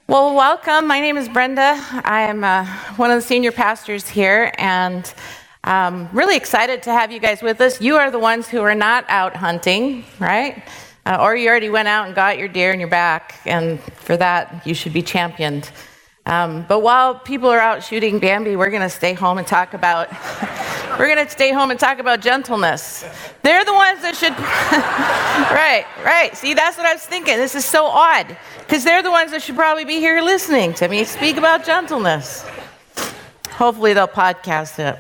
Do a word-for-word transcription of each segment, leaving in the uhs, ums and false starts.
Well, welcome. My name is Brenda. I am uh, one of the senior pastors here, and I'm really excited to have you guys with us. You are the ones who are not out hunting, right? Uh, or you already went out and got your deer in your back, and for that, you should be championed. Um, but while people are out shooting Bambi, we're going to stay home and talk about we're going to stay home and talk about gentleness. They're the ones that should right, right. See, that's what I was thinking. This is so odd because they're the ones that should probably be here listening to me speak about gentleness. Hopefully, they'll podcast it.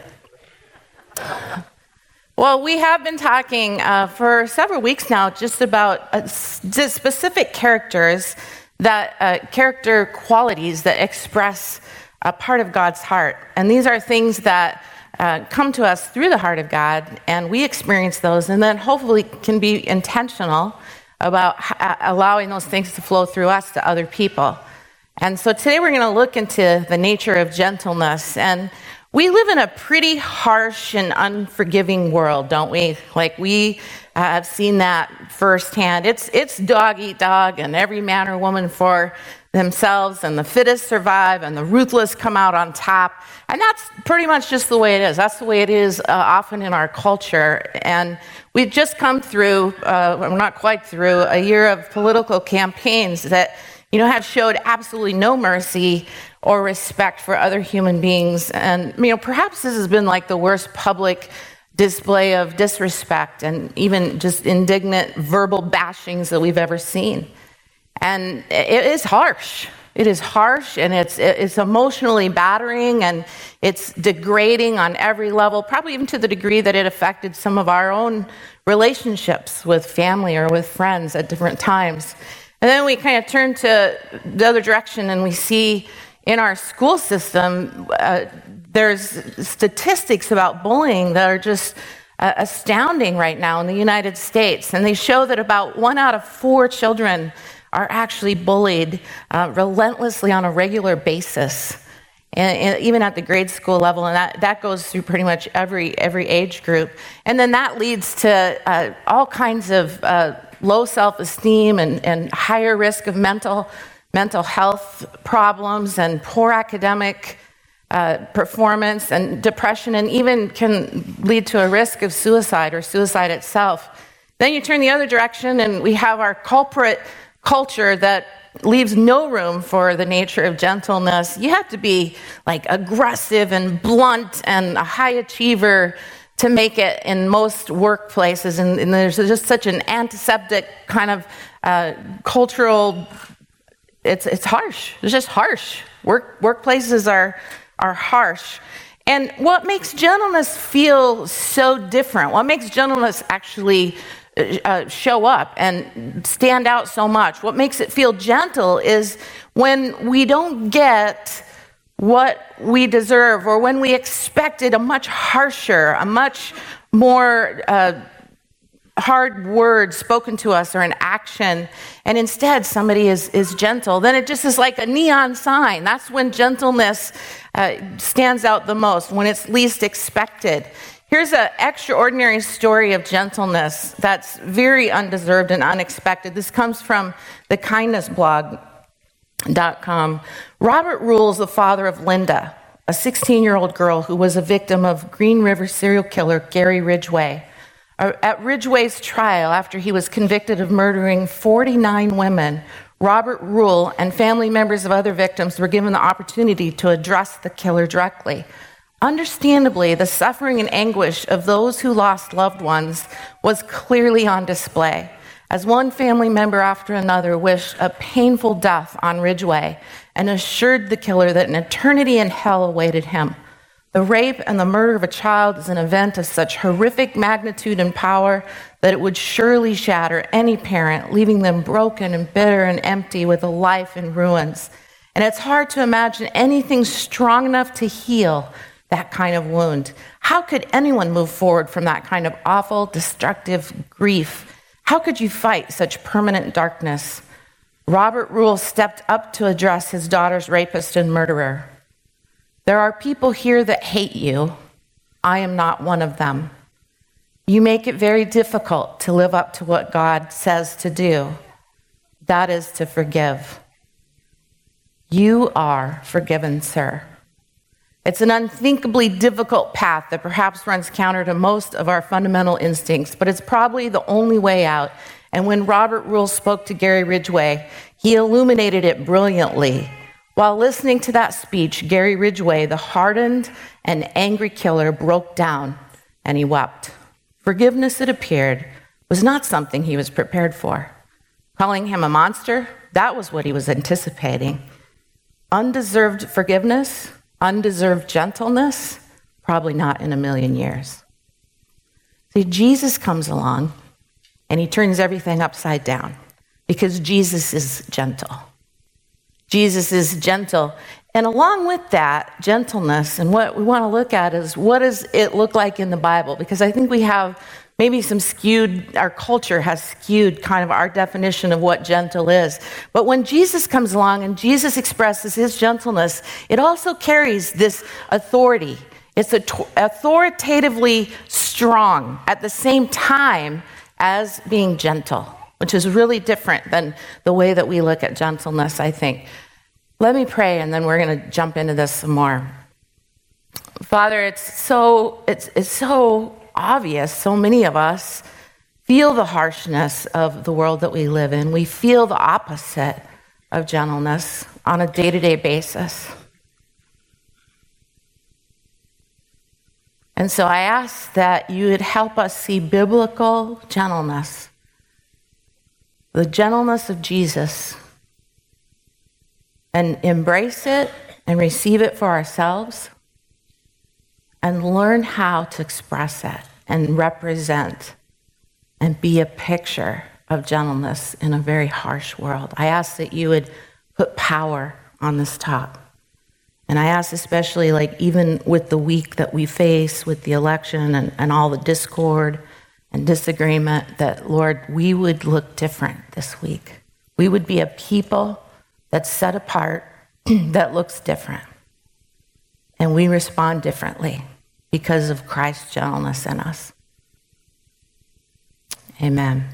Well, we have been talking uh, for several weeks now just about uh, just specific characters. that uh, character qualities that express a part of God's heart. And these are things that uh, come to us through the heart of God, and we experience those, and then hopefully can be intentional about h- allowing those things to flow through us to other people. And so today we're going to look into the nature of gentleness. And we live in a pretty harsh and unforgiving world, don't we? Like we uh, have seen that firsthand. It's it's dog eat dog, and every man or woman for themselves, and the fittest survive, and the ruthless come out on top. And that's pretty much just the way it is. That's the way it is uh, often in our culture. And we've just come through, uh, we're not quite through, a year of political campaigns that, you know, have showed absolutely no mercy or respect for other human beings. And, you know, perhaps this has been like the worst public display of disrespect and even just indignant verbal bashings that we've ever seen. And it is harsh. It is harsh, and it's it's emotionally battering, and it's degrading on every level, probably even to the degree that it affected some of our own relationships with family or with friends at different times. And then we kind of turn to the other direction, and we see in our school system, uh, there's statistics about bullying that are just uh, astounding right now in the United States. And they show that about one out of four children are actually bullied uh, relentlessly on a regular basis, and, and even at the grade school level. And that, that goes through pretty much every, every age group. And then that leads to uh, all kinds of uh, low self-esteem and, and higher risk of mental mental health problems and poor academic uh, performance and depression, and even can lead to a risk of suicide or suicide itself. Then you turn the other direction, and we have our culprit culture that leaves no room for the nature of gentleness. You have to be like aggressive and blunt and a high achiever to make it in most workplaces, and, and there's just such an antiseptic kind of uh, cultural. It's it's harsh. It's just harsh. Work workplaces are are harsh. And what makes gentleness feel so different? What makes gentleness actually uh, show up and stand out so much? What makes it feel gentle is when we don't get what we deserve, or when we expected a much harsher, a much more uh, hard word spoken to us or an action, and instead somebody is, is gentle, then it just is like a neon sign. That's when gentleness uh, stands out the most, when it's least expected. Here's an extraordinary story of gentleness that's very undeserved and unexpected. This comes from the kindness blog dot com. Robert Rule is the father of Linda, a sixteen-year-old girl who was a victim of Green River serial killer Gary Ridgway. At Ridgway's trial, after he was convicted of murdering forty-nine women, Robert Rule and family members of other victims were given the opportunity to address the killer directly. Understandably, the suffering and anguish of those who lost loved ones was clearly on display, as one family member after another wished a painful death on Ridgway and assured the killer that an eternity in hell awaited him. The rape and the murder of a child is an event of such horrific magnitude and power that it would surely shatter any parent, leaving them broken and bitter and empty with a life in ruins. And it's hard to imagine anything strong enough to heal that kind of wound. How could anyone move forward from that kind of awful, destructive grief? How could you fight such permanent darkness? Robert Rule stepped up to address his daughter's rapist and murderer. There are people here that hate you. I am not one of them. You make it very difficult to live up to what God says to do. That is to forgive. You are forgiven, sir. It's an unthinkably difficult path that perhaps runs counter to most of our fundamental instincts, but it's probably the only way out. And when Robert Rule spoke to Gary Ridgway, he illuminated it brilliantly. While listening to that speech, Gary Ridgway, the hardened and angry killer, broke down and he wept. Forgiveness, it appeared, was not something he was prepared for. Calling him a monster, that was what he was anticipating. Undeserved forgiveness, undeserved gentleness, probably not in a million years. See, Jesus comes along and he turns everything upside down because Jesus is gentle. Jesus is gentle. And along with that gentleness, and what we want to look at is what does it look like in the Bible? Because I think we have maybe some skewed, our culture has skewed kind of our definition of what gentle is. But when Jesus comes along and Jesus expresses his gentleness, it also carries this authority. It's authoritatively strong at the same time as being gentle, which is really different than the way that we look at gentleness, I think. Let me pray, and then we're going to jump into this some more. Father, it's so it's it's so obvious. So many of us feel the harshness of the world that we live in. We feel the opposite of gentleness on a day-to-day basis. And so I ask that you would help us see biblical gentleness, the gentleness of Jesus, and embrace it and receive it for ourselves and learn how to express it and represent and be a picture of gentleness in a very harsh world. I ask that you would put power on this talk. And I ask especially, like, even with the week that we face with the election and, and all the discord and disagreement, that, Lord, we would look different this week. We would be a people that's set apart, that looks different. And we respond differently because of Christ's gentleness in us. Amen.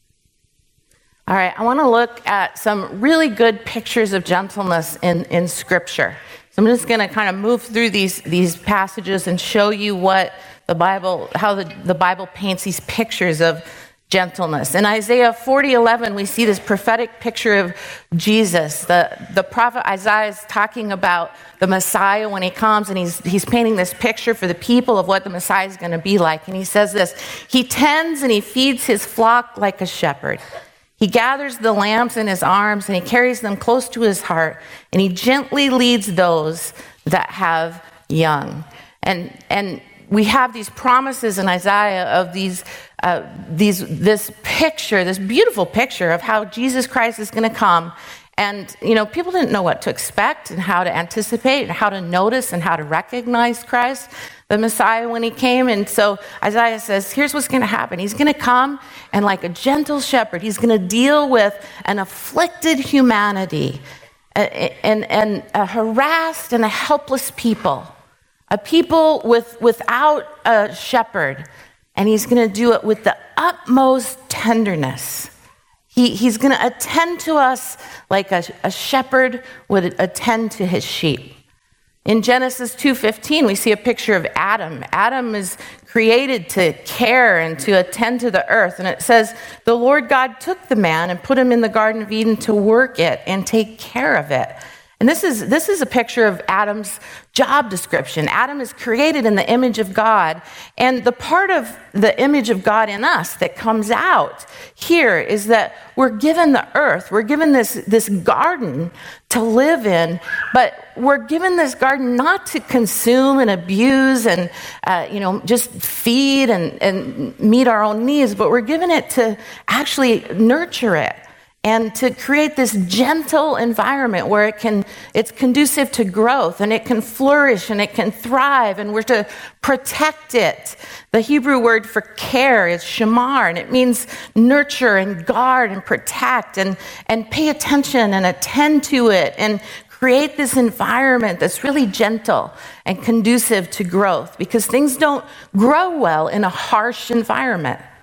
All right, I want to look at some really good pictures of gentleness in, in Scripture. So I'm just going to kind of move through these, these passages and show you what the Bible, how the, the Bible paints these pictures of gentleness. In Isaiah forty eleven, we see this prophetic picture of Jesus. The, the prophet Isaiah is talking about the Messiah when he comes, and he's, he's painting this picture for the people of what the Messiah is going to be like. And he says this: he tends and he feeds his flock like a shepherd. He gathers the lambs in his arms and he carries them close to his heart, and he gently leads those that have young. And and we have these promises in Isaiah of these uh, these this picture, this beautiful picture of how Jesus Christ is going to come. And, you know, people didn't know what to expect and how to anticipate and how to notice and how to recognize Christ, the Messiah, when he came. And so Isaiah says, here's what's going to happen. He's going to come, and like a gentle shepherd, he's going to deal with an afflicted humanity and, and, and a harassed and a helpless people, a people with, without a shepherd. And he's going to do it with the utmost tenderness. He, he's going to attend to us like a, a shepherd would attend to his sheep. In Genesis two fifteen, we see a picture of Adam. Adam is created to care and to attend to the earth. And it says, the Lord God took the man and put him in the Garden of Eden to work it and take care of it. And this is this is a picture of Adam's job description. Adam is created in the image of God, and the part of the image of God in us that comes out here is that we're given the earth, we're given this, this garden to live in, but we're given this garden not to consume and abuse and uh, you know just feed and, and meet our own needs, but we're given it to actually nurture it. And to create this gentle environment where it can, it's conducive to growth and it can flourish and it can thrive, and we're to protect it. The Hebrew word for care is shamar, and it means nurture and guard and protect and, and pay attention and attend to it and create this environment that's really gentle and conducive to growth, because things don't grow well in a harsh environment.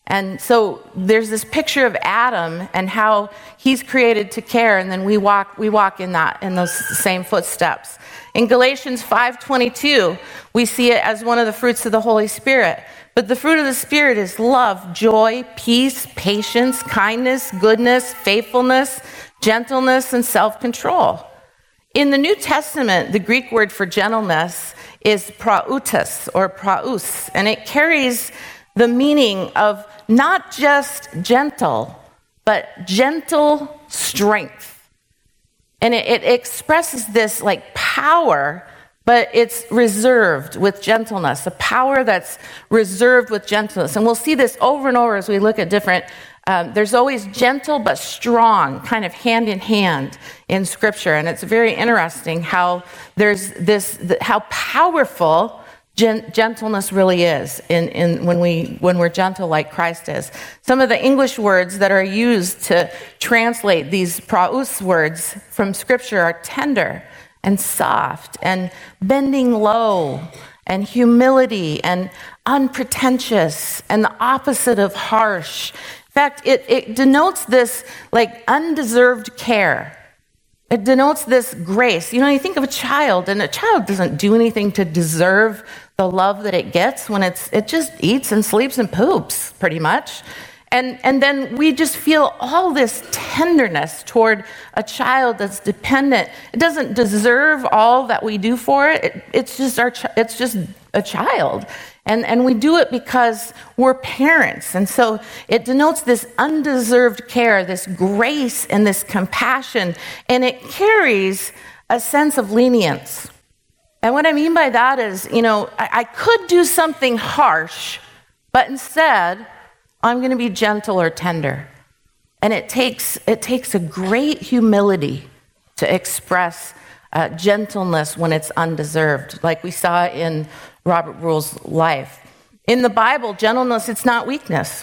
And so there's this picture of Adam and how he's created to care, and then we walk we walk in that in those same footsteps. In Galatians five twenty-two, we see it as one of the fruits of the Holy Spirit. But the fruit of the Spirit is love, joy, peace, patience, kindness, goodness, faithfulness, gentleness, and self-control. In the New Testament, the Greek word for gentleness is prautos or praus, and it carries the meaning of not just gentle, but gentle strength. And it, it expresses this like power, but it's reserved with gentleness, a power that's reserved with gentleness. And we'll see this over and over as we look at different, um, there's always gentle but strong, kind of hand in hand in Scripture. And it's very interesting how there's this, how powerful gentleness really is in, in when we when we're gentle like Christ is. Some of the English words that are used to translate these praus words from Scripture are tender and soft and bending low and humility and unpretentious and the opposite of harsh. In fact, it, it denotes this like undeserved care. It denotes this grace. You know, you think of a child, and a child doesn't do anything to deserve the love that it gets when it's it just eats and sleeps and poops, pretty much. And and then we just feel all this tenderness toward a child that's dependent. It doesn't deserve all that we do for it. it it's just our it's just a child. And and we do it because we're parents. And so it denotes this undeserved care, this grace and this compassion, and it carries a sense of lenience. And what I mean by that is, you know, I, I could do something harsh, but instead, I'm going to be gentle or tender. And it takes it takes a great humility to express uh, gentleness when it's undeserved, like we saw in Robert Rule's life. In the Bible, gentleness, it's not weakness.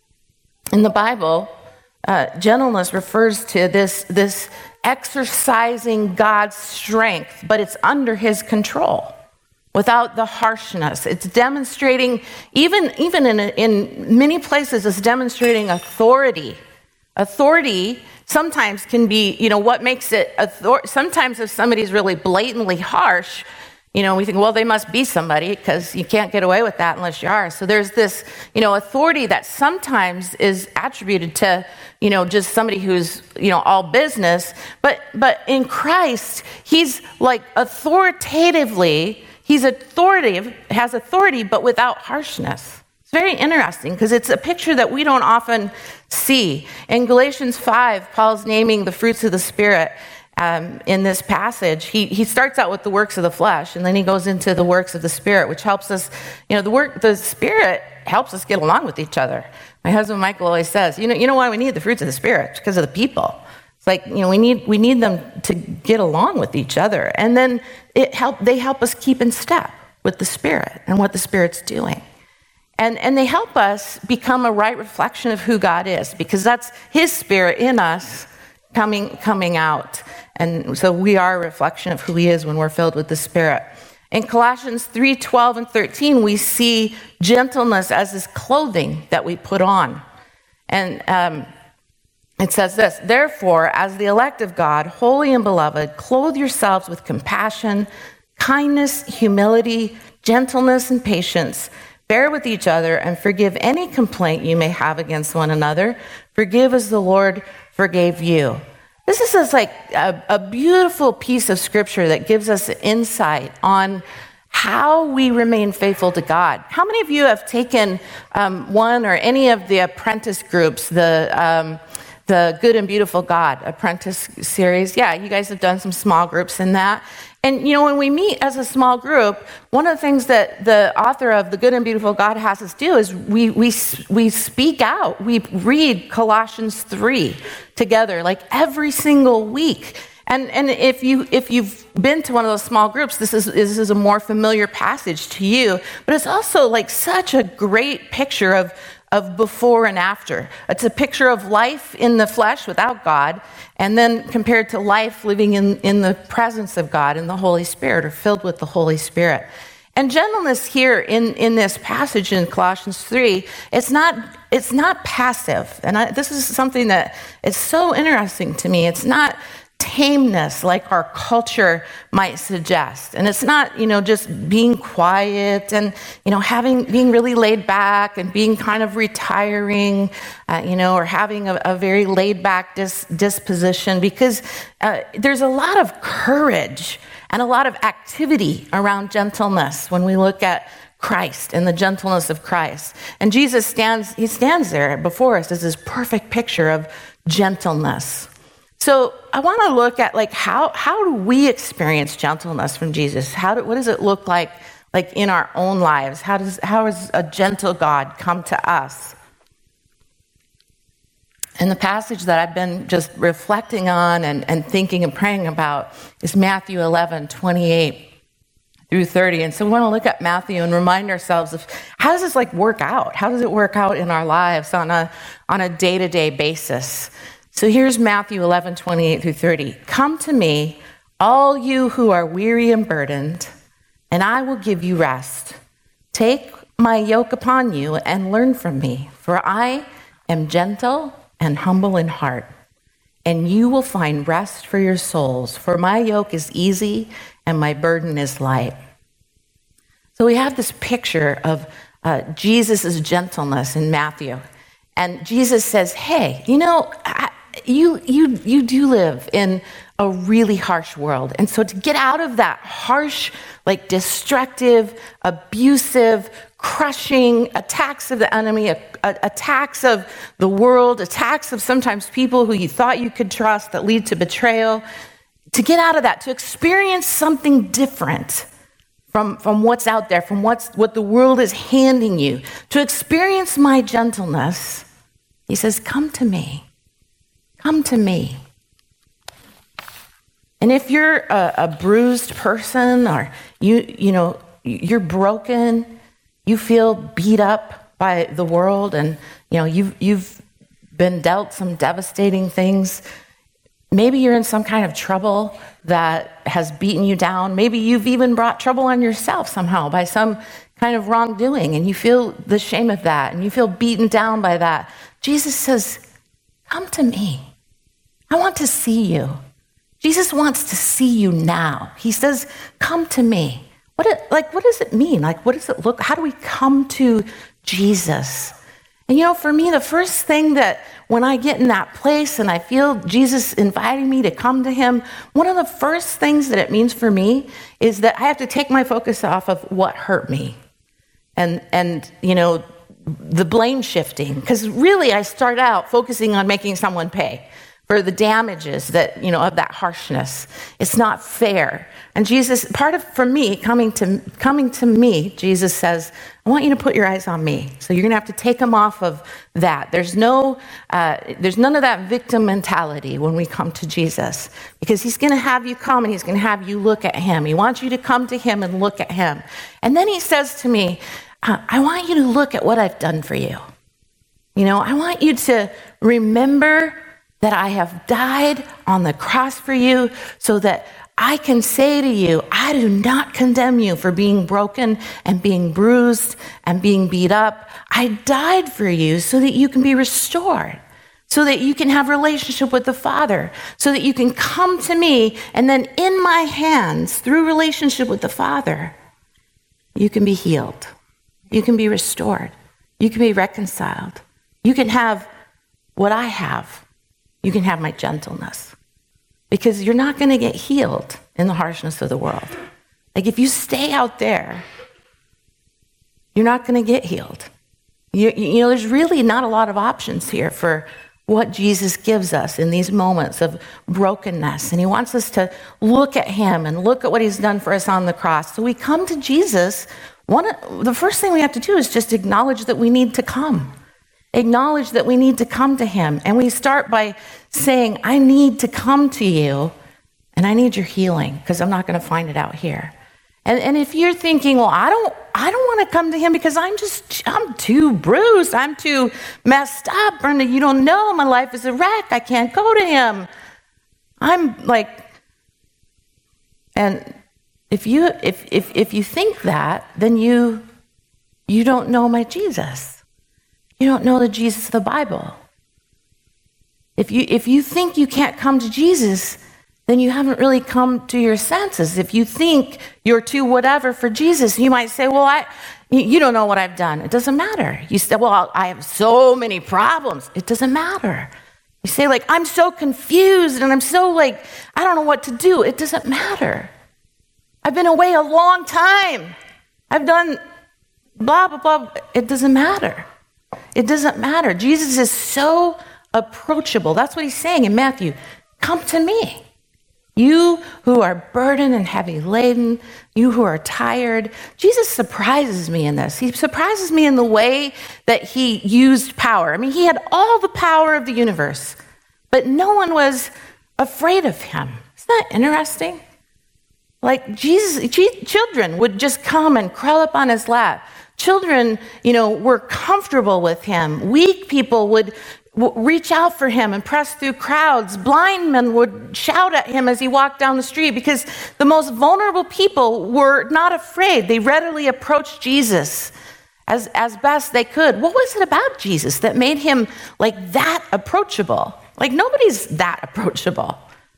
In the Bible, uh, gentleness refers to this, this exercising God's strength, but it's under his control, without the harshness. It's demonstrating, even, even in, in many places, it's demonstrating authority. Authority sometimes can be, you know, what makes it, author- sometimes if somebody's really blatantly harsh, you know, we think, well, they must be somebody because you can't get away with that unless you are. So there's this, you know, authority that sometimes is attributed to, you know, just somebody who's, you know, all business. But but in Christ, he's like authoritatively, he's authoritative, has authority, but without harshness. It's very interesting because it's a picture that we don't often see. In Galatians five, Paul's naming the fruits of the Spirit. Um, in this passage, he he starts out with the works of the flesh, and then he goes into the works of the Spirit, which helps us, you know, the work, the Spirit helps us get along with each other. My husband Michael always says, you know, you know why we need the fruits of the Spirit? It's because of the people. It's like, you know, we need we need them to get along with each other, and then it help they help us keep in step with the Spirit and what the Spirit's doing, and and they help us become a right reflection of who God is, because that's His Spirit in us coming coming out. And so we are a reflection of who he is when we're filled with the Spirit. In Colossians three, twelve, and thirteen, we see gentleness as this clothing that we put on. And um, it says this, therefore, as the elect of God, holy and beloved, clothe yourselves with compassion, kindness, humility, gentleness, and patience. Bear with each other and forgive any complaint you may have against one another. Forgive as the Lord forgave you. This is just like a, a beautiful piece of Scripture that gives us insight on how we remain faithful to God. How many of you have taken um, one or any of the apprentice groups, the um, the Good and Beautiful God apprentice series? Yeah, you guys have done some small groups in that. And, you know, when we meet as a small group, one of the things that the author of The Good and Beautiful God has us do is we we we speak out. We read Colossians three together, like every single week. And and if you if you've been to one of those small groups, this is this is a more familiar passage to you. But it's also like such a great picture of of before and after. It's a picture of life in the flesh without God, and then compared to life living in, in the presence of God in the Holy Spirit, or filled with the Holy Spirit. And gentleness here in, in this passage in Colossians three, it's not it's not passive. And I, this is something that is so interesting to me. It's not tameness like our culture might suggest. And it's not, you know, just being quiet and, you know, having being really laid back and being kind of retiring, uh, you know, or having a, a very laid back dis- disposition, because uh, there's a lot of courage and a lot of activity around gentleness when we look at Christ and the gentleness of Christ. And Jesus stands, he stands there before us as this perfect picture of gentleness. So I want to look at like how how do we experience gentleness from Jesus? How do, what does it look like like in our own lives? How does how does a gentle God come to us? And the passage that I've been just reflecting on and, and thinking and praying about is Matthew eleven, twenty-eight through thirty. And so we want to look at Matthew and remind ourselves of how does this like work out? How does it work out in our lives on a on a day-to-day basis? So here's Matthew eleven, twenty-eight through thirty. Come to me, all you who are weary and burdened, and I will give you rest. Take my yoke upon you and learn from me, for I am gentle and humble in heart, and you will find rest for your souls. For my yoke is easy and my burden is light. So we have this picture of uh, Jesus' gentleness in Matthew. And Jesus says, hey, you know, I, You you you do live in a really harsh world. And so to get out of that harsh, like destructive, abusive, crushing attacks of the enemy, a, a, attacks of the world, attacks of sometimes people who you thought you could trust that lead to betrayal, to get out of that, to experience something different from, from what's out there, from what's what the world is handing you, to experience my gentleness, he says, come to me. Come to me. And if you're a, a bruised person, or you you know you're broken, you feel beat up by the world, and you know you've you've been dealt some devastating things. Maybe you're in some kind of trouble that has beaten you down. Maybe you've even brought trouble on yourself somehow by some kind of wrongdoing, and you feel the shame of that, and you feel beaten down by that. Jesus says, come to me. I want to see you. Jesus wants to see you now. He says, come to me. What it, like, what does it mean? Like, what does it look, how do we come to Jesus? And you know, for me, the first thing that when I get in that place and I feel Jesus inviting me to come to him, one of the first things that it means for me is that I have to take my focus off of what hurt me. And, and you know, the blame shifting. Because really, I start out focusing on making someone pay for the damages that, you know, of that harshness. It's not fair. And Jesus, part of, for me, coming to coming to me, Jesus says, I want you to put your eyes on me. So you're going to have to take them off of that. There's no, uh, there's none of that victim mentality when we come to Jesus, because he's going to have you come and he's going to have you look at him. He wants you to come to him and look at him. And then he says to me, uh, I want you to look at what I've done for you. You know, I want you to remember that I have died on the cross for you so that I can say to you, I do not condemn you for being broken and being bruised and being beat up. I died for you so that you can be restored, so that you can have a relationship with the Father, so that you can come to me, and then in my hands, through relationship with the Father, you can be healed. You can be restored. You can be reconciled. You can have what I have. You can have my gentleness, because you're not going to get healed in the harshness of the world. Like if you stay out there, you're not going to get healed. You, you know, there's really not a lot of options here for what Jesus gives us in these moments of brokenness. And he wants us to look at him and look at what he's done for us on the cross. So we come to Jesus. One, the first thing we have to do is just acknowledge that we need to come. Acknowledge that we need to come to him. And we start by saying, I need to come to you, and I need your healing, because I'm not going to find it out here. And, and if you're thinking, well, I don't I don't want to come to him because I'm just, I'm too bruised. I'm too messed up. Brenda, you don't know. My life is a wreck. I can't go to him. I'm like, and If you if if if you think that, then you you don't know my Jesus. You don't know the Jesus of the Bible. If you if you think you can't come to Jesus, then you haven't really come to your senses. If you think you're too whatever for Jesus, you might say, well, I you don't know what I've done. It doesn't matter. You say, well, I have so many problems. It doesn't matter. You say, like, I'm so confused and I'm so like, I don't know what to do. It doesn't matter. I've been away a long time. I've done blah, blah, blah. It doesn't matter. It doesn't matter. Jesus is so approachable. That's what he's saying in Matthew. Come to me. You who are burdened and heavy laden, you who are tired. Jesus surprises me in this. He surprises me in the way that he used power. I mean, he had all the power of the universe, but no one was afraid of him. Isn't that interesting? Like Jesus, children would just come and crawl up on his lap. Children, you know, were comfortable with him. Weak people would reach out for him and press through crowds. Blind men would shout at him as he walked down the street because the most vulnerable people were not afraid. They readily approached Jesus as, as best they could. What was it about Jesus that made him like that approachable? Like nobody's that approachable.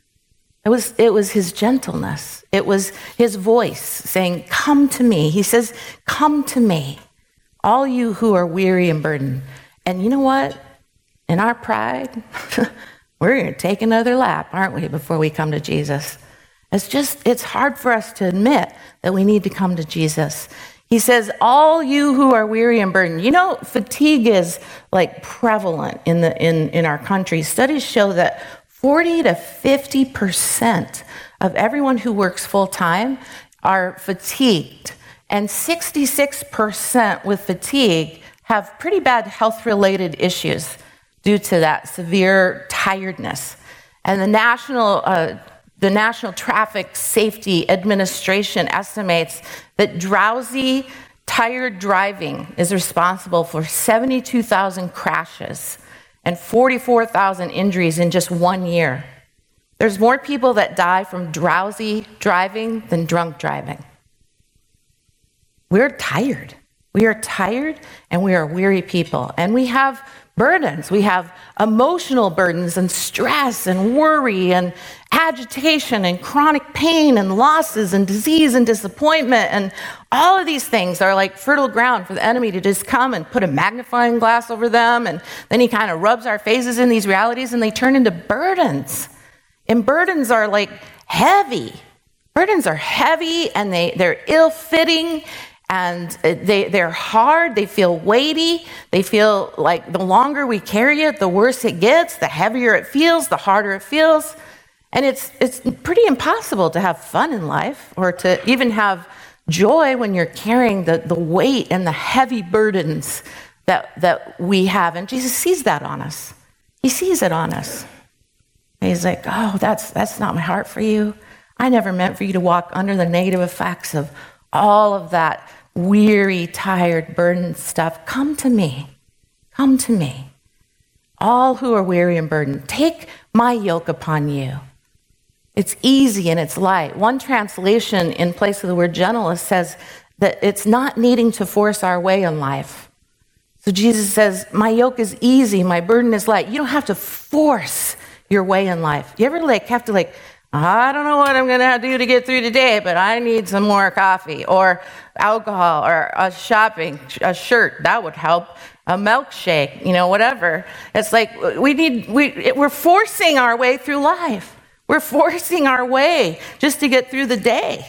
It was, it was his gentleness. It was his voice saying, come to me. He says, come to me, all you who are weary and burdened. And you know what? In our pride, we're going to take another lap, aren't we, before we come to Jesus? It's just, it's hard for us to admit that we need to come to Jesus. He says, all you who are weary and burdened. You know, fatigue is like prevalent in the in, in our country. Studies show that forty to fifty percent of everyone who works full time are fatigued. And sixty-six percent with fatigue have pretty bad health-related issues due to that severe tiredness. And the National uh, the National Traffic Safety Administration estimates that drowsy, tired driving is responsible for seventy-two thousand crashes and forty-four thousand injuries in just one year. There's more people that die from drowsy driving than drunk driving. We're tired. We are tired and we are weary people. And we have burdens. We have emotional burdens and stress and worry and agitation and chronic pain and losses and disease and disappointment. And all of these things are like fertile ground for the enemy to just come and put a magnifying glass over them. And then he kind of rubs our faces in these realities and they turn into burdens. And burdens are like heavy. Burdens are heavy and they, they're ill-fitting. And they, they're hard, they feel weighty, they feel like the longer we carry it, the worse it gets, the heavier it feels, the harder it feels. And it's it's pretty impossible to have fun in life or to even have joy when you're carrying the, the weight and the heavy burdens that, that we have. And Jesus sees that on us. He sees it on us. And he's like, oh, that's that's not my heart for you. I never meant for you to walk under the negative effects of all of that weary, tired, burdened stuff. Come to me. Come to me. All who are weary and burdened, take my yoke upon you. It's easy and it's light. One translation in place of the word gentle says that it's not needing to force our way in life. So Jesus says, my yoke is easy, my burden is light. You don't have to force your way in life. You ever like have to like, I don't know what I'm going to do to get through today, but I need some more coffee or alcohol or a shopping, a shirt. That would help. A milkshake, you know, whatever. It's like we need, we, we're forcing our way through life. We're forcing our way just to get through the day.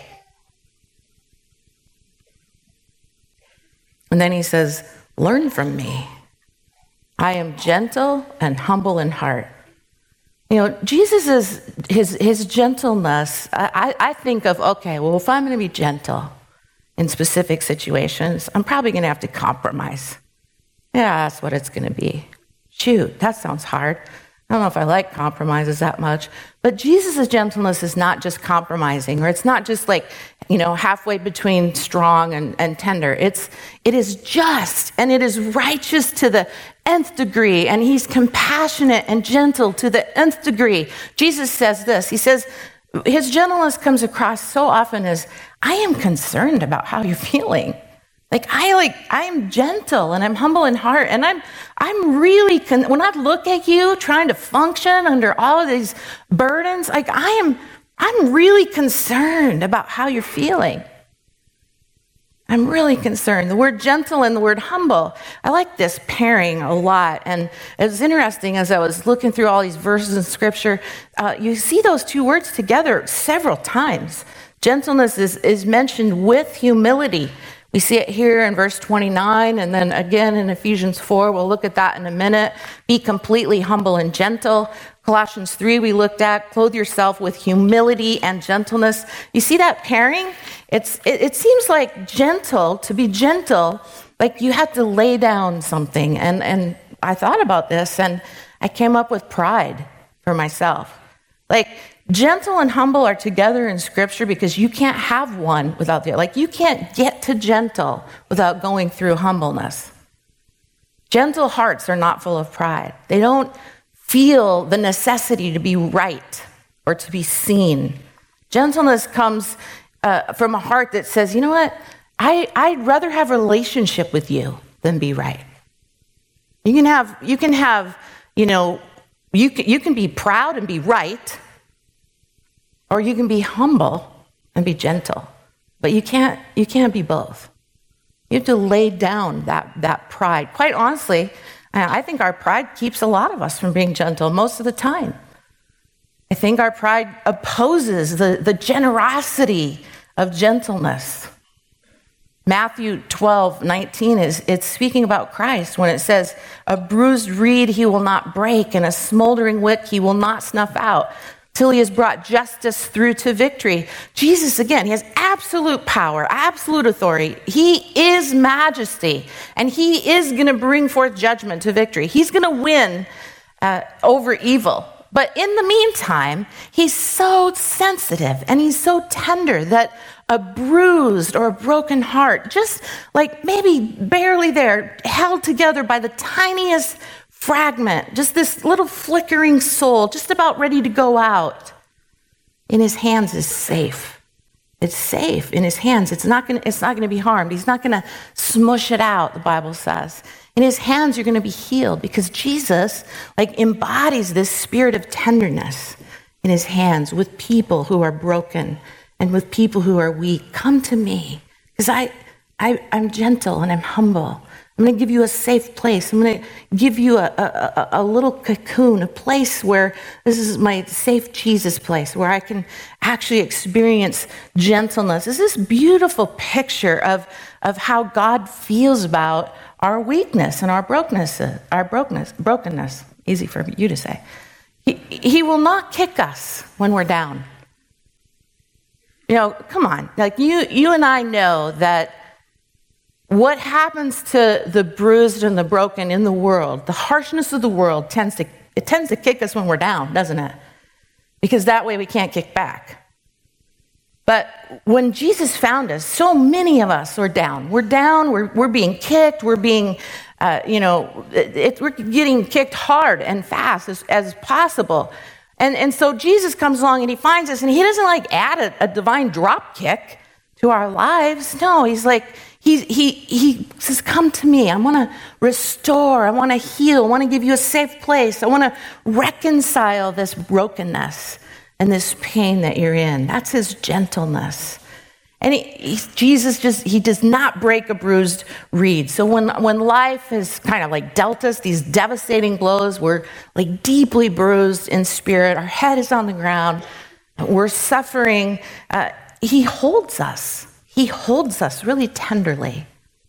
And then he says, learn from me. I am gentle and humble in heart. You know, Jesus is his his gentleness. I, I think of, okay, well, if I'm going to be gentle in specific situations, I'm probably going to have to compromise. Yeah, that's what it's going to be. Shoot, that sounds hard. I don't know if I like compromises that much. But Jesus' gentleness is not just compromising, or it's not just like, you know, halfway between strong and, and tender. It's, it is just, and it is righteous to the nth degree, and he's compassionate and gentle to the nth degree. Jesus says this, he says, His gentleness comes across so often as, I am concerned about how you're feeling. Like I like I am gentle and I'm humble in heart, and I'm I'm really con- when I look at you trying to function under all of these burdens, like I am I'm really concerned about how you're feeling. I'm really concerned. The word gentle and the word humble, I like this pairing a lot. And it was interesting as I was looking through all these verses in Scripture, uh, you see those two words together several times. Gentleness is, is mentioned with humility. We see it here in verse twenty-nine, and then again in Ephesians four. We'll look at that in a minute. Be completely humble and gentle. Colossians three we looked at, clothe yourself with humility and gentleness. You see that pairing? It's it, it seems like gentle, to be gentle, like you have to lay down something. And, and I thought about this, and I came up with pride for myself. Like, gentle and humble are together in Scripture because you can't have one without the other. Like, you can't get to gentle without going through humbleness. Gentle hearts are not full of pride. They don't feel the necessity to be right or to be seen. Gentleness comes uh, from a heart that says, you know what? I, I'd rather have a relationship with you than be right. You can have, you can have, you know, you can, you can be proud and be right, or you can be humble and be gentle. But you can't, you can't be both. You have to lay down that, that pride. Quite honestly, I think our pride keeps a lot of us from being gentle most of the time. I think our pride opposes the, the generosity of gentleness. Matthew twelve nineteen is it's speaking about Christ when it says, a bruised reed he will not break, and a smoldering wick he will not snuff out, till he has brought justice through to victory. Jesus, again, he has absolute power, absolute authority. He is majesty, and he is going to bring forth judgment to victory. He's going to win uh, over evil. But in the meantime, he's so sensitive and he's so tender that a bruised or a broken heart, just like maybe barely there, held together by the tiniest fragment, just this little flickering soul, just about ready to go out, in his hands is safe. It's safe in his hands. It's not going. It's not going to be harmed. He's not going to smush it out, the Bible says. In his hands, you're going to be healed because Jesus, like, embodies this spirit of tenderness in his hands with people who are broken and with people who are weak. Come to me, because I, I, I'm gentle and I'm humble. I'm going to give you a safe place. I'm going to give you a, a, a little cocoon, a place where this is my safe Jesus place, where I can actually experience gentleness. It's this beautiful picture of, of how God feels about our weakness and our brokenness, our brokenness, brokenness. Easy for you to say. He, he will not kick us when we're down. You know, come on. Like you, you and I know that what happens to the bruised and the broken in the world, the harshness of the world tends to, it tends to kick us when we're down, doesn't it? Because that way we can't kick back. But when Jesus found us, so many of us are down. We're down, we're, we're being kicked, we're being, uh, you know, it, it, we're getting kicked hard and fast as, as possible. And, and so Jesus comes along and he finds us, and he doesn't like add a, a divine drop kick to our lives. No, he's like, He, he, he says, come to me. I want to restore. I want to heal. I want to give you a safe place. I want to reconcile this brokenness and this pain that you're in. That's his gentleness. And he, he, Jesus just, he does not break a bruised reed. So when, when life has kind of like dealt us these devastating blows, we're like deeply bruised in spirit. Our head is on the ground. We're suffering. Uh, he holds us. He holds us really tenderly.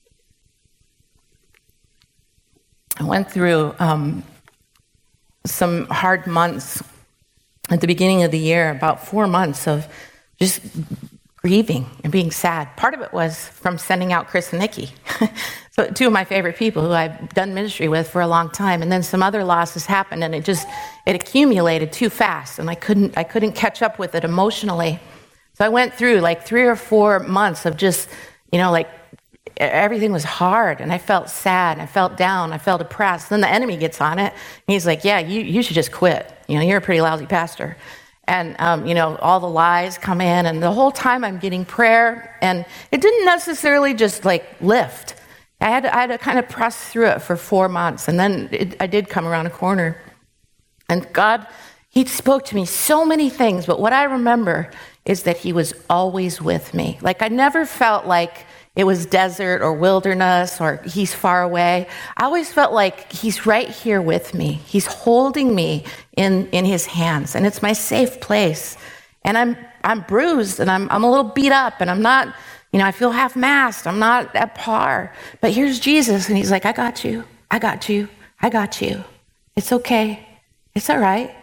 I went through um, some hard months at the beginning of the year, about four months of just grieving and being sad. Part of it was from sending out Chris and Nikki, so two of my favorite people who I've done ministry with for a long time. And then some other losses happened, and it just it accumulated too fast, and I couldn't I couldn't catch up with it emotionally. So I went through like three or four months of just, you know, like everything was hard, and I felt sad, I felt down, I felt depressed. Then the enemy gets on it, and he's like, yeah, you, you should just quit. You know, you're a pretty lousy pastor. And, um, you know, all the lies come in, and the whole time I'm getting prayer, and it didn't necessarily just like lift. I had to, I had to kind of press through it for four months, and then it, I did come around a corner. And God, he spoke to me so many things, but what I remember is that he was always with me. Like I never felt like it was desert or wilderness or he's far away. I always felt like he's right here with me. He's holding me in, in his hands, and it's my safe place. And I'm I'm bruised, and I'm I'm a little beat up, and I'm not, you know, I feel half-mast. I'm not at par. But here's Jesus, and he's like, I got you. I got you. I got you. It's okay. It's all right.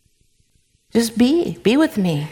Just be. Be with me.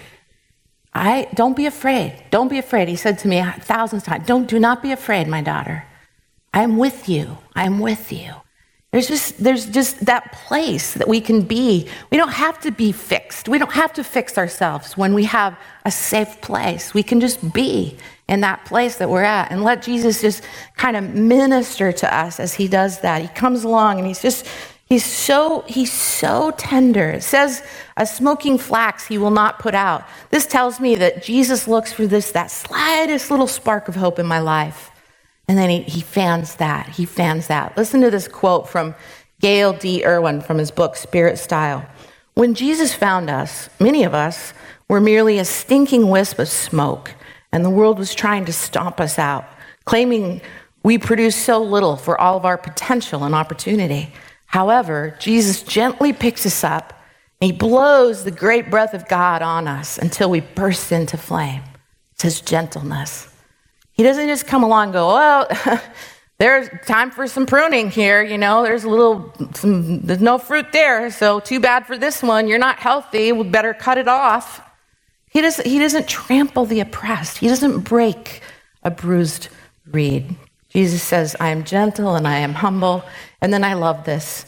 I don't be afraid. Don't be afraid. He said to me thousands of times, don't, do not be afraid, my daughter. I'm with you. I'm with you. There's just, there's just that place that we can be. We don't have to be fixed. We don't have to fix ourselves when we have a safe place. We can just be in that place that we're at and let Jesus just kind of minister to us as he does that. He comes along and he's just, He's so, he's so tender. It says, a smoking flax he will not put out. This tells me that Jesus looks for this, that slightest little spark of hope in my life. And then he, he fans that, he fans that. Listen to this quote from Gail D. Irwin from his book, Spirit Style. When Jesus found us, many of us were merely a stinking wisp of smoke, and the world was trying to stomp us out, claiming we produce so little for all of our potential and opportunity. However, Jesus gently picks us up, and he blows the great breath of God on us until we burst into flame. It's his gentleness. He doesn't just come along and go, well, there's time for some pruning here. You know, there's a little, some, there's no fruit there, so too bad for this one. You're not healthy. We better cut it off. He doesn't, he doesn't trample the oppressed. He doesn't break a bruised reed. Jesus says, I am gentle and I am humble. And then I love this.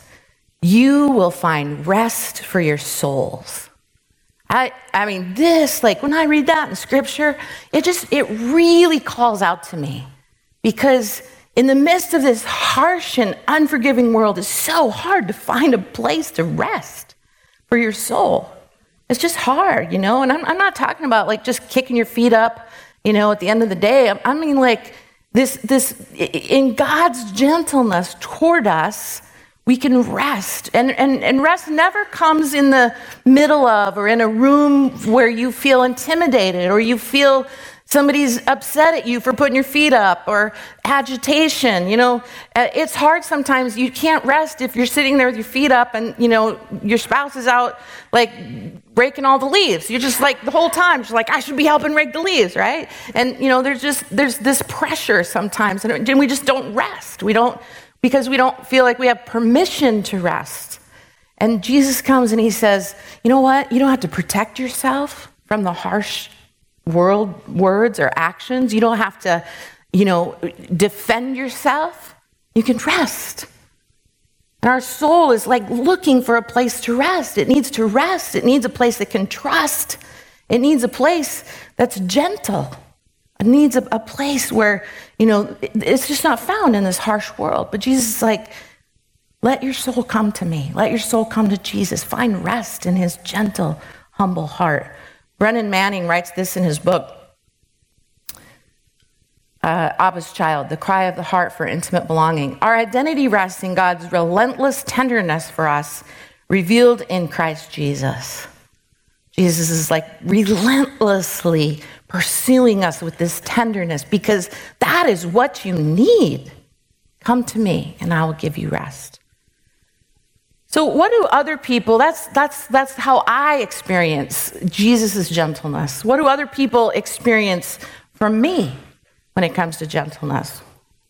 You will find rest for your souls. I I mean, this, like when I read that in scripture, it just, it really calls out to me. Because in the midst of this harsh and unforgiving world, it's so hard to find a place to rest for your soul. It's just hard, you know? And I'm, I'm not talking about like just kicking your feet up, you know, at the end of the day. I, I mean like, This, this, in God's gentleness toward us, we can rest. And, and, and rest never comes in the middle of or in a room where you feel intimidated or you feel somebody's upset at you for putting your feet up or agitation. You know, it's hard sometimes. You can't rest if you're sitting there with your feet up and, you know, your spouse is out like raking all the leaves. You're just like the whole time, just like, I should be helping rake the leaves, right? And, you know, there's just, there's this pressure sometimes and we just don't rest. We don't, because we don't feel like we have permission to rest. And Jesus comes and he says, you know what? You don't have to protect yourself from the harsh world words or actions. You don't have to, you know, defend yourself. You can rest. And our soul is like looking for a place to rest. It needs to rest. It needs a place that can trust. It needs a place that's gentle. It needs a, a place where, you know, it's just not found in this harsh world. But Jesus is like, let your soul come to me. Let your soul come to Jesus. Find rest in his gentle, humble heart. Brennan Manning writes this in his book, uh, Abba's Child, The Cry of the Heart for Intimate Belonging. Our identity rests in God's relentless tenderness for us, revealed in Christ Jesus. Jesus is like relentlessly pursuing us with this tenderness because that is what you need. Come to me and I will give you rest. So what do other people, that's that's that's how I experience Jesus' gentleness. What do other people experience from me when it comes to gentleness?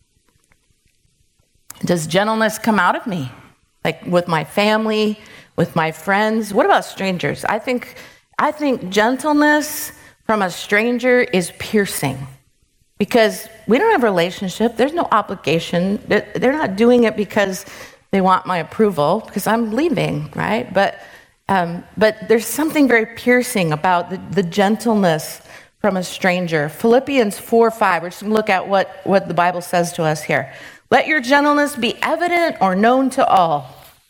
Does gentleness come out of me? Like with my family, with my friends? What about strangers? I think I think gentleness from a stranger is piercing because we don't have a relationship. There's no obligation. They're not doing it because they want my approval because I'm leaving, right? But um, but there's something very piercing about the, the gentleness from a stranger. Philippians four five, we're just going to look at what, what the Bible says to us here. Let your gentleness be evident or known to all.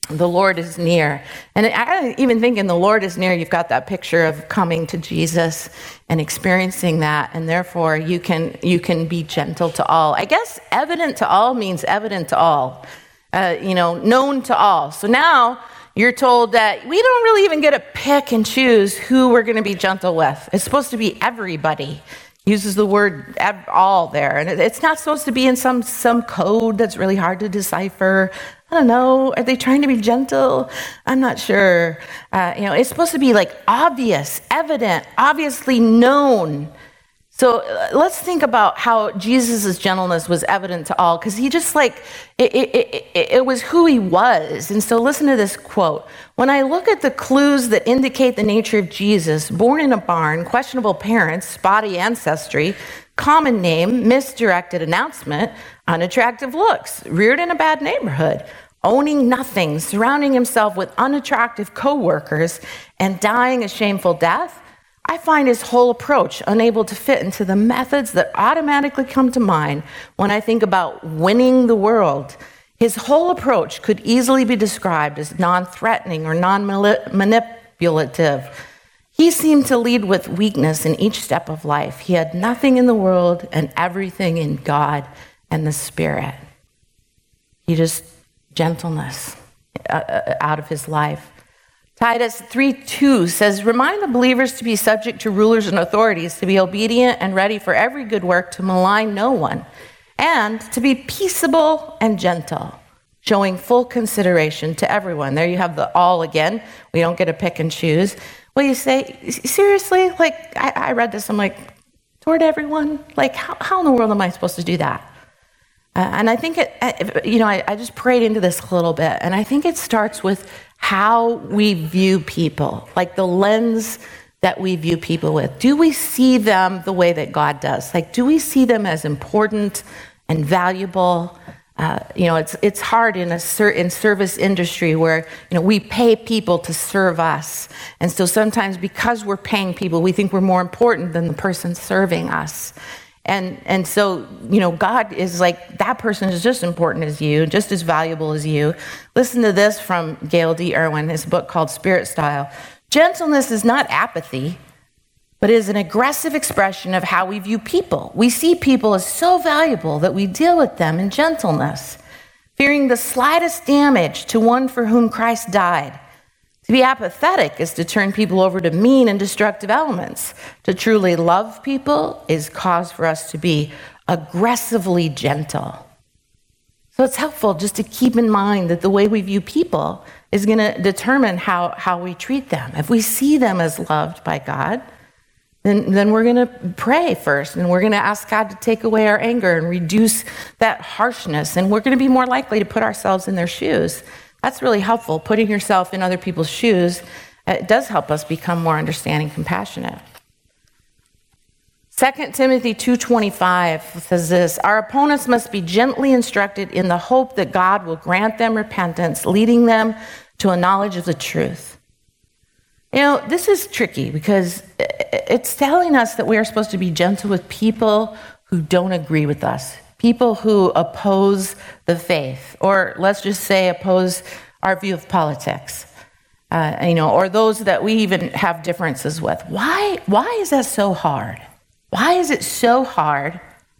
The Lord is near. And I even think in the Lord is near, you've got that picture of coming to Jesus and experiencing that, and therefore you can you can be gentle to all. I guess evident to all means evident to all, uh, you know, known to all. So now you're told that we don't really even get to pick and choose who we're going to be gentle with. It's supposed to be everybody. Uses the word all there. And it's not supposed to be in some, some code that's really hard to decipher. I don't know. Are they trying to be gentle? I'm not sure. Uh, you know, it's supposed to be like obvious, evident, obviously known. So uh, let's think about how Jesus' gentleness was evident to all, because he just like, it, it, it, it was who he was. And so listen to this quote. When I look at the clues that indicate the nature of Jesus, born in a barn, questionable parents, spotty ancestry, common name, misdirected announcement, unattractive looks, reared in a bad neighborhood, owning nothing, surrounding himself with unattractive co-workers, and dying a shameful death, I find his whole approach unable to fit into the methods that automatically come to mind when I think about winning the world. His whole approach could easily be described as non-threatening or non-manipulative. He seemed to lead with weakness in each step of life. He had nothing in the world and everything in God and the Spirit. He just, gentleness out of his life. Titus three two says, remind the believers to be subject to rulers and authorities, to be obedient and ready for every good work, to malign no one, and to be peaceable and gentle, showing full consideration to everyone. There you have the all again. We don't get to pick and choose. Well, you say, seriously? Like, I, I read this, I'm like, toward everyone? Like, how, how in the world am I supposed to do that? Uh, and I think, it, you know, I, I just prayed into this a little bit, and I think it starts with how we view people, like the lens that we view people with. Do we see them the way that God does? Like, do we see them as important and valuable? Uh, you know, it's it's hard in a in service industry where, you know, we pay people to serve us. And so sometimes because we're paying people, we think we're more important than the person serving us. And and so, you know, God is like, that person is just as important as you, just as valuable as you. Listen to this from Gail D. Irwin, his book called Spirit Style. Gentleness is not apathy, but is an aggressive expression of how we view people. We see people as so valuable that we deal with them in gentleness, fearing the slightest damage to one for whom Christ died. To be apathetic is to turn people over to mean and destructive elements. To truly love people is cause for us to be aggressively gentle. So it's helpful just to keep in mind that the way we view people is going to determine how, how we treat them. If we see them as loved by God, then, then we're going to pray first, and we're going to ask God to take away our anger and reduce that harshness, and we're going to be more likely to put ourselves in their shoes. That's really helpful. Putting yourself in other people's shoes, it does help us become more understanding, compassionate. Second Timothy two twenty-five says this, our opponents must be gently instructed in the hope that God will grant them repentance, leading them to a knowledge of the truth. You know, this is tricky because it's telling us that we are supposed to be gentle with people who don't agree with us. People who oppose the faith, or let's just say oppose our view of politics, uh, you know, or those that we even have differences with. Why, why is that so hard? Why is it so hard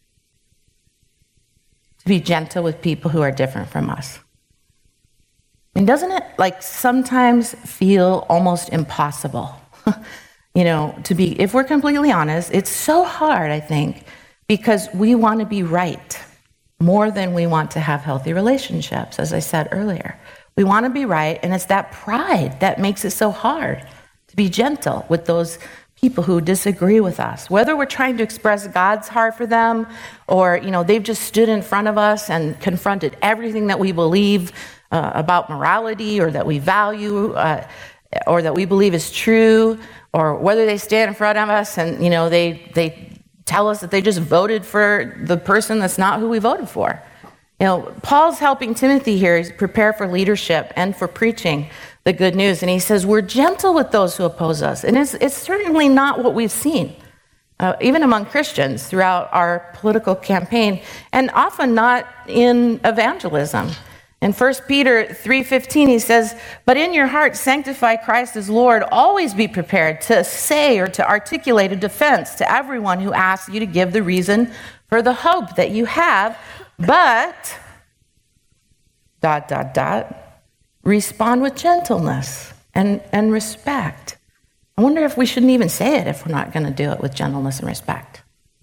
to be gentle with people who are different from us? I mean, doesn't it like sometimes feel almost impossible, you know, to be, if we're completely honest, it's so hard, I think, because we want to be right more than we want to have healthy relationships, as I said earlier. We want to be right, and it's that pride that makes it so hard to be gentle with those people who disagree with us. Whether we're trying to express God's heart for them, or, you know, they've just stood in front of us and confronted everything that we believe uh, about morality, or that we value, uh, or that we believe is true, or whether they stand in front of us and, you know, they they tell us that they just voted for the person that's not who we voted for. You know, Paul's helping Timothy here prepare for leadership and for preaching the good news. And he says, we're gentle with those who oppose us. And it's, it's certainly not what we've seen, uh, even among Christians throughout our political campaign, and often not in evangelism. In First Peter three fifteen, he says, "But in your heart sanctify Christ as Lord. Always be prepared to say or to articulate a defense to everyone who asks you to give the reason for the hope that you have, but dot, dot, dot, respond with gentleness and, and respect." I wonder if we shouldn't even say it if we're not going to do it with gentleness and respect.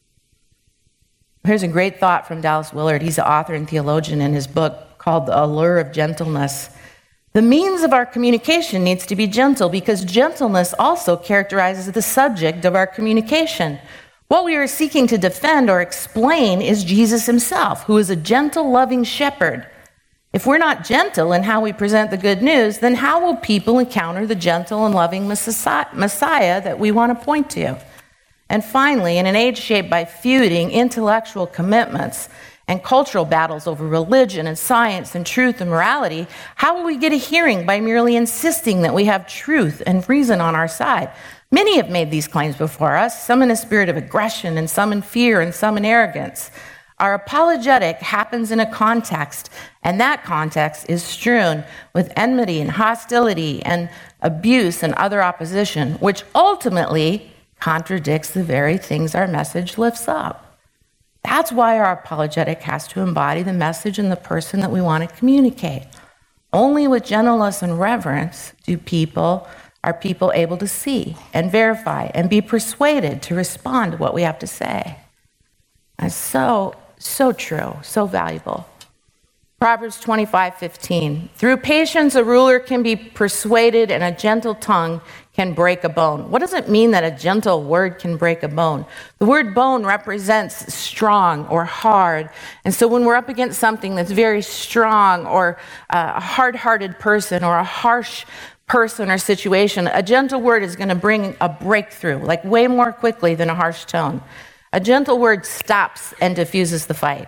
Here's a great thought from Dallas Willard. He's the author and theologian in his book called The Allure of Gentleness. The means of our communication needs to be gentle because gentleness also characterizes the subject of our communication. What we are seeking to defend or explain is Jesus himself, who is a gentle, loving shepherd. If we're not gentle in how we present the good news, then how will people encounter the gentle and loving Messiah that we want to point to? And finally, in an age shaped by feuding, intellectual commitments, and cultural battles over religion and science and truth and morality, how will we get a hearing by merely insisting that we have truth and reason on our side? Many have made these claims before us, some in a spirit of aggression and some in fear and some in arrogance. Our apologetic happens in a context, and that context is strewn with enmity and hostility and abuse and other opposition, which ultimately contradicts the very things our message lifts up. That's why our apologetic has to embody the message and the person that we want to communicate. Only with gentleness and reverence do people are people able to see and verify and be persuaded to respond to what we have to say. That's so, so true, so valuable. Proverbs twenty-five fifteen. Through patience, a ruler can be persuaded, and a gentle tongue can break a bone. What does it mean that a gentle word can break a bone? The word bone represents strong or hard. And so when we're up against something that's very strong or a hard-hearted person or a harsh person or situation, a gentle word is going to bring a breakthrough, like way more quickly than a harsh tone. A gentle word stops and diffuses the fight.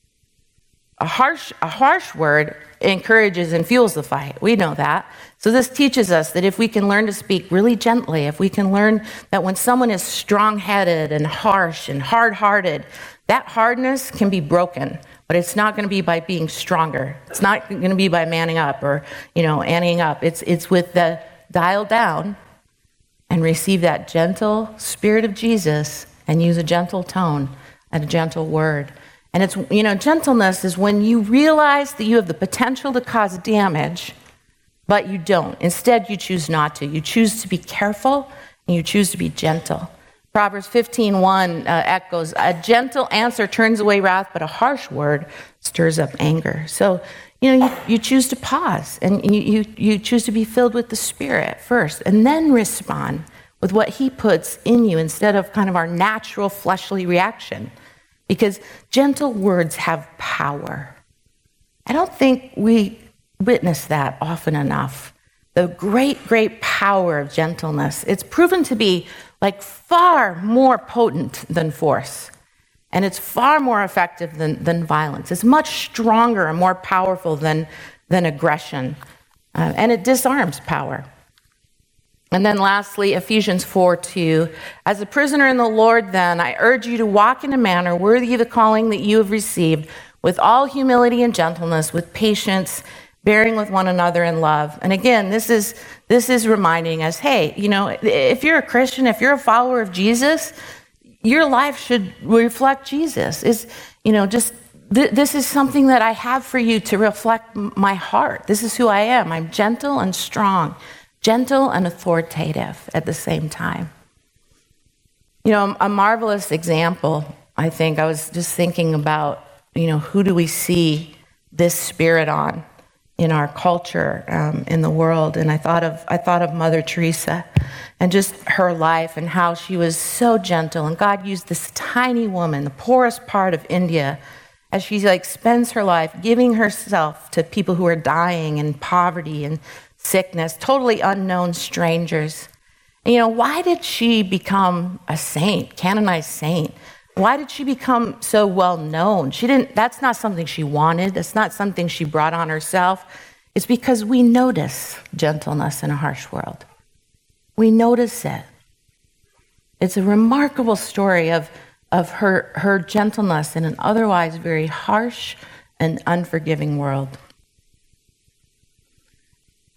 A harsh, a harsh word encourages and fuels the fight. We know that. So this teaches us that if we can learn to speak really gently, if we can learn that when someone is strong-headed and harsh and hard-hearted, that hardness can be broken, but it's not going to be by being stronger. It's not going to be by manning up or, you know, anteing up. It's it's with the dial down and receive that gentle spirit of Jesus and use a gentle tone and a gentle word. And it's, you know, gentleness is when you realize that you have the potential to cause damage, but you don't. Instead, you choose not to. You choose to be careful and you choose to be gentle. Proverbs fifteen one uh, echoes, a gentle answer turns away wrath, but a harsh word stirs up anger. So, you know, you, you choose to pause and you, you, you choose to be filled with the Spirit first and then respond with what he puts in you instead of kind of our natural fleshly reaction. Because gentle words have power. I don't think we witness that often enough. The great, great power of gentleness. It's proven to be like far more potent than force. And it's far more effective than, than violence. It's much stronger and more powerful than, than aggression. Uh, and it disarms power. And then lastly, Ephesians four two, as a prisoner in the Lord then, I urge you to walk in a manner worthy of the calling that you have received, with all humility and gentleness, with patience, bearing with one another in love. And again, this is this is reminding us, hey, you know, if you're a Christian, if you're a follower of Jesus, your life should reflect Jesus. Is, you know, just th- this is something that I have for you to reflect my heart. This is who I am. I'm gentle and strong. Gentle and authoritative at the same time. You know, a marvelous example, I think, I was just thinking about, you know, who do we see this spirit on in our culture, um, in the world? And I thought of I thought of Mother Teresa and just her life and how she was so gentle. And God used this tiny woman, the poorest part of India, as she like spends her life giving herself to people who are dying in poverty and sickness, totally unknown strangers. And, you know, why did she become a saint, canonized saint? Why did she become so well known? She didn't, that's not something she wanted. That's not something she brought on herself. It's because we notice gentleness in a harsh world. We notice it. It's a remarkable story of, of her, her gentleness in an otherwise very harsh and unforgiving world.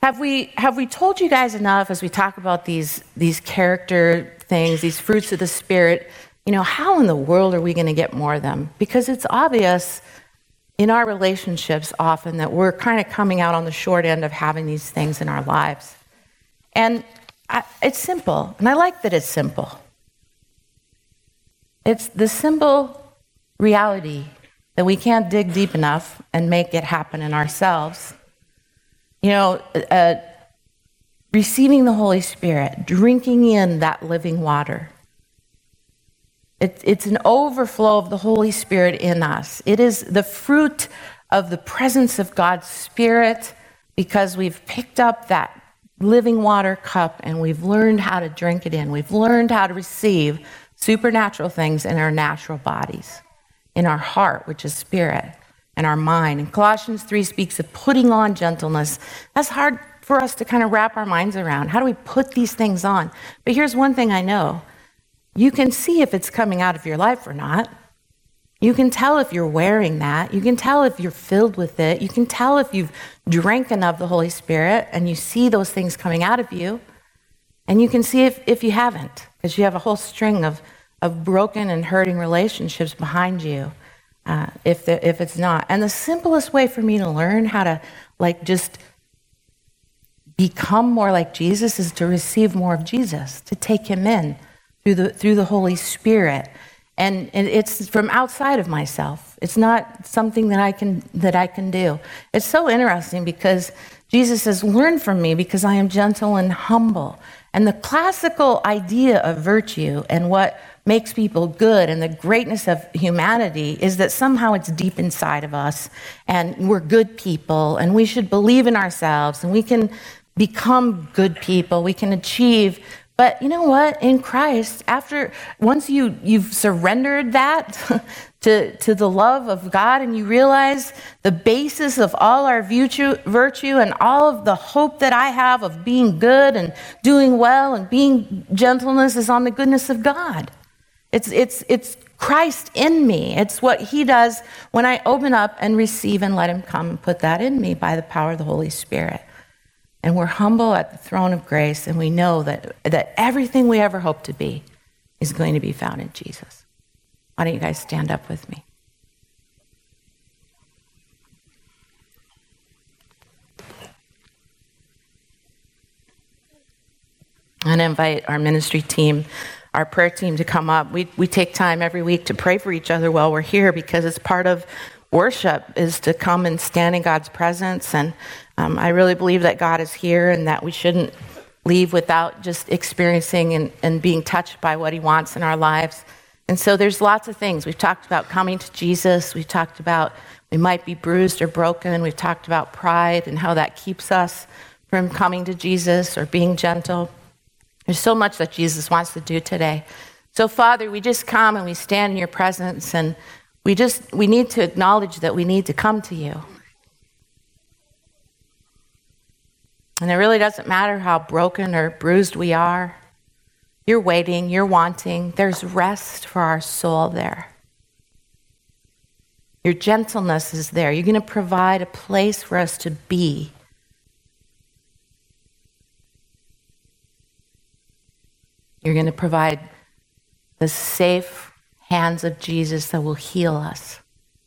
Have we have we told you guys enough as we talk about these these character things, these fruits of the Spirit? You know, how in the world are we going to get more of them? Because it's obvious in our relationships often that we're kind of coming out on the short end of having these things in our lives. And I, it's simple, and I like that it's simple. It's the simple reality that we can't dig deep enough and make it happen in ourselves. You know, uh, receiving the Holy Spirit, drinking in that living water. It, it's an overflow of the Holy Spirit in us. It is the fruit of the presence of God's Spirit because we've picked up that living water cup and we've learned how to drink it in. We've learned how to receive supernatural things in our natural bodies, in our heart, which is spirit, and our mind. And Colossians three speaks of putting on gentleness. That's hard for us to kind of wrap our minds around. How do we put these things on? But here's one thing I know. You can see if it's coming out of your life or not. You can tell if you're wearing that. You can tell if you're filled with it. You can tell if you've drank enough of the Holy Spirit and you see those things coming out of you. And you can see if, if you haven't, because you have a whole string of, of broken and hurting relationships behind you. Uh, if the, if it's not. And the simplest way for me to learn how to like just become more like Jesus is to receive more of Jesus, to take him in through the through the Holy Spirit. And, and it's from outside of myself. It's not something that I can that I can do. It's so interesting because Jesus says, learn from me because I am gentle and humble. And the classical idea of virtue and what makes people good and the greatness of humanity is that somehow it's deep inside of us and we're good people and we should believe in ourselves and we can become good people, we can achieve. But you know what? In Christ, after once you, you've surrendered that to, to the love of God and you realize the basis of all our virtue, virtue and all of the hope that I have of being good and doing well and being gentleness is on the goodness of God. It's it's it's Christ in me. It's what he does when I open up and receive and let him come and put that in me by the power of the Holy Spirit. And we're humble at the throne of grace, and we know that, that everything we ever hope to be is going to be found in Jesus. Why don't you guys stand up with me? And invite our ministry team, our prayer team to come up. We we take time every week to pray for each other while we're here because it's part of worship is to come and stand in God's presence. And um, I really believe that God is here and that we shouldn't leave without just experiencing and, and being touched by what he wants in our lives. And so there's lots of things. We've talked about coming to Jesus. We've talked about we might be bruised or broken. We've talked about pride and how that keeps us from coming to Jesus or being gentle. There's so much that Jesus wants to do today. So, Father, we just come and we stand in your presence, and we just, we need to acknowledge that we need to come to you. And it really doesn't matter how broken or bruised we are. You're waiting, you're wanting. There's rest for our soul there. Your gentleness is there. You're going to provide a place for us to be. You're going to provide the safe hands of Jesus that will heal us.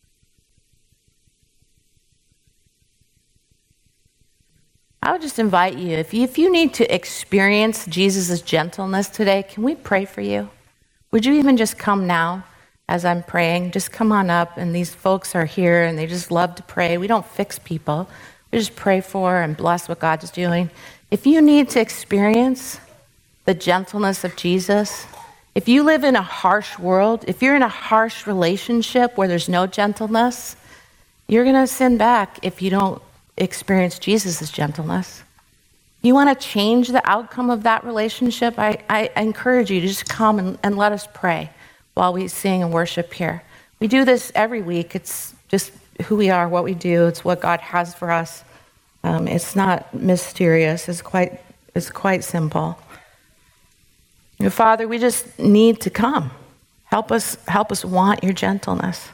I would just invite you, if you, if you need to experience Jesus' gentleness today, can we pray for you? Would you even just come now as I'm praying? Just come on up, and these folks are here, and they just love to pray. We don't fix people. We just pray for and bless what God's doing. If you need to experience the gentleness of Jesus, if you live in a harsh world, if you're in a harsh relationship where there's no gentleness, you're going to sin back if you don't experience Jesus' gentleness. You want to change the outcome of that relationship, I, I encourage you to just come and, and let us pray while we sing and worship here. We do this every week. It's just who we are, what we do. It's what God has for us. Um, it's not mysterious. It's quite, it's quite simple. You know, Father, we just need to come. Help us, help us want your gentleness.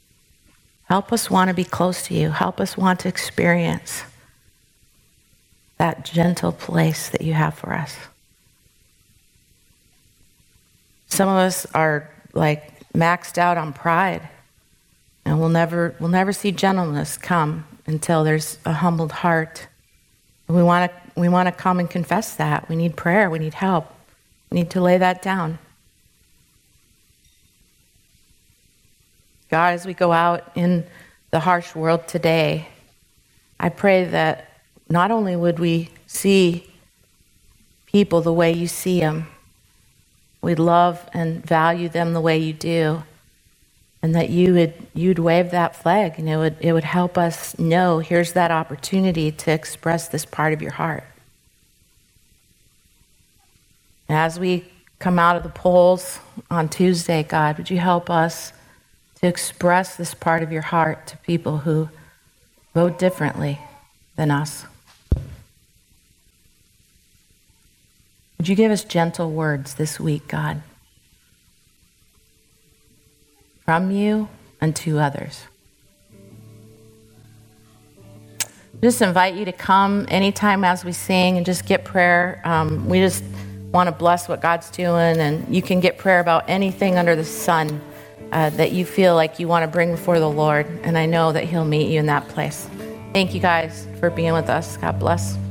Help us want to be close to you. Help us want to experience that gentle place that you have for us. Some of us are like maxed out on pride, and we'll never we'll never see gentleness come until there's a humbled heart. We want to we want to come and confess that. We need prayer. We need help. We need to lay that down. God, as we go out in the harsh world today, I pray that not only would we see people the way you see them, we'd love and value them the way you do, and that you would you'd wave that flag, and it would it would help us know here's that opportunity to express this part of your heart. And as we come out of the polls on Tuesday, God, would you help us to express this part of your heart to people who vote differently than us? Would you give us gentle words this week, God, from you unto others? Just invite you to come anytime as we sing and just get prayer. Um, we just want to bless what God's doing, and you can get prayer about anything under the sun uh, that you feel like you want to bring before the Lord, and I know that He'll meet you in that place. Thank you guys for being with us. God bless.